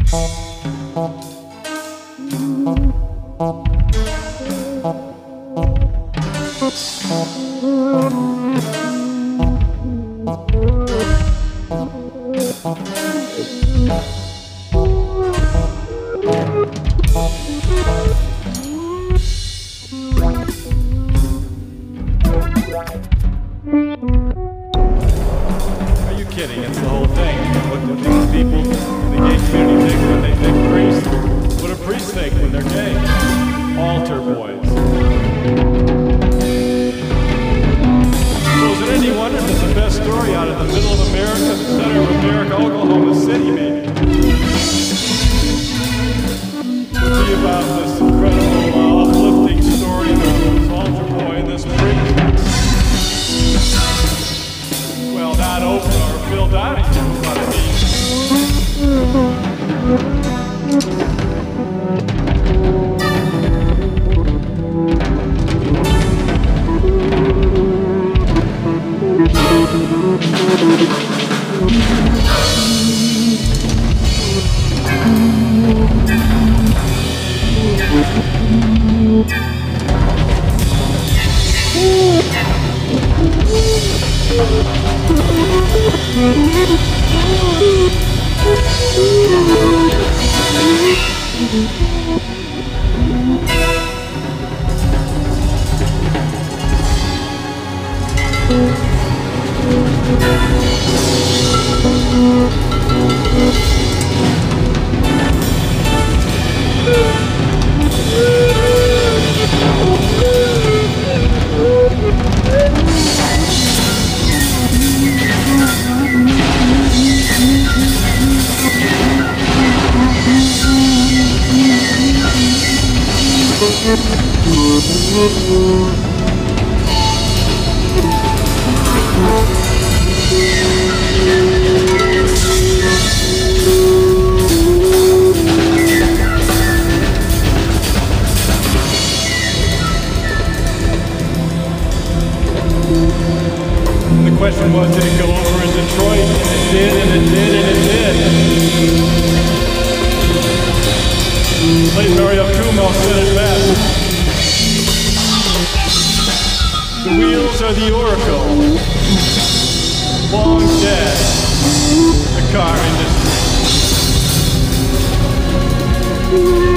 Are you kidding? It's the whole thing. What do these people in the gay community think when they think priests? What do priests think when they're gay? Altar boys. So is it any wonder that the best story out of the middle of America, the center of America, Oklahoma City, maybe, would be about this incredible, uplifting story of this altar boy and this priest? Well, not Oprah or Phil Donahue, but I mean. The question was, did it go over in Detroit? And it did, and it did, and it did. Late Mario Cuomo said it best. The wheels are the oracle. Long dead. The car industry.